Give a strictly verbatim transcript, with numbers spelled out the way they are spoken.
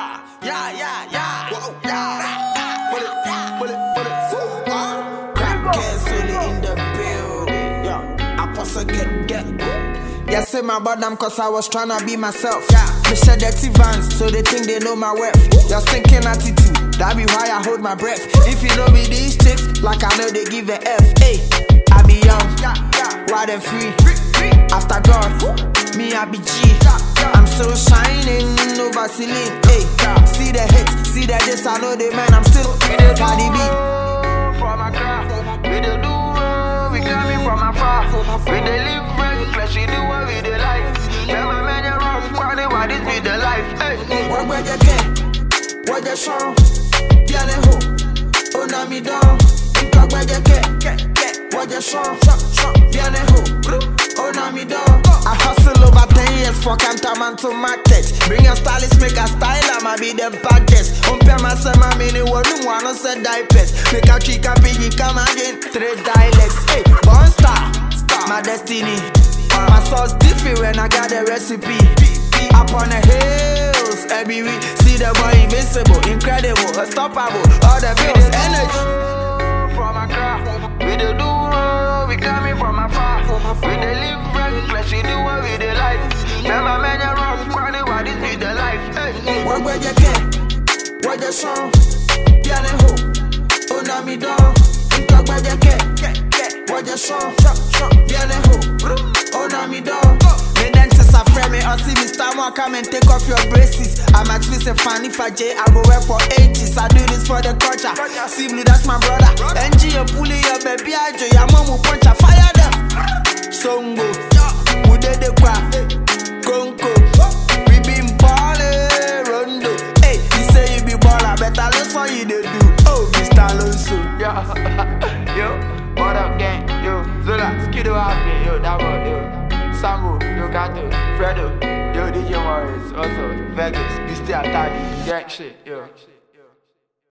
Yeah, yeah, yeah, yeah. Whoa, yeah. Pull it, pull it, pull it. Uh, Crap Castle in the building. Yeah, I pass a get, get. Yeah, say my bottom cause I was tryna be myself. Yeah, me shed dirty vans so they think they know my worth. Your stinking attitude, that be why I hold my breath. If you know me these chicks, like I know they give a F. Hey, I be young, wild and free. After God, me I be G. I'm still shining, no Vaseline. Hey, see the hits, see the this, I know the man. I'm still Cardi B. From my craft, we dey do well, we coming from afar. We dey live reckless, we do what we dey like. Tell my man you rough, party, why this be the life? Hey, what where you get? What you show? Bien et ho, on a mis down. What where you get? What you show? Bien et ho, on a mis down. I hustle over ten years for Cantaman to market. Bring a stylist, make a style, I'ma be the baddest. Compare myself, my mini one, no one say diapers. Make a trick, a piggy, come again. Three dialects, hey, born star, my destiny. My sauce different when I got the recipe. Up on the hills, every week. See the boy invincible, incredible, unstoppable. All the bills, energy. from my craft, we dey do well, we coming from afar. We dey live reckless, we do what we dey like. Tell my man you rough, party, why this be the life? Hey, what where you get? What you show? Bien et ho, on a mis down. What where you get? What you show? Bien et ho, on a mis down. Me dentist a friend me, or see me star more, come and take off your braces. I'm at least a fan if I J, I go work for ages. I do this for the culture. See blue, that's my brother. N G, you pulling your baby, I do your mom will punch a fire them. Songo, who did the qua? Conco, we been ballin', rondo. Hey, you say you be baller, better look for you they do. Oh, Mister Alonso. yo, yo, what up gang? Yo, Zola, Skiddo out there, yo, that one, yo. Sambo, yo, Gato, Fredo, yo, D J Morris, also Vegas, Beastie Atadi, gang shit, yo.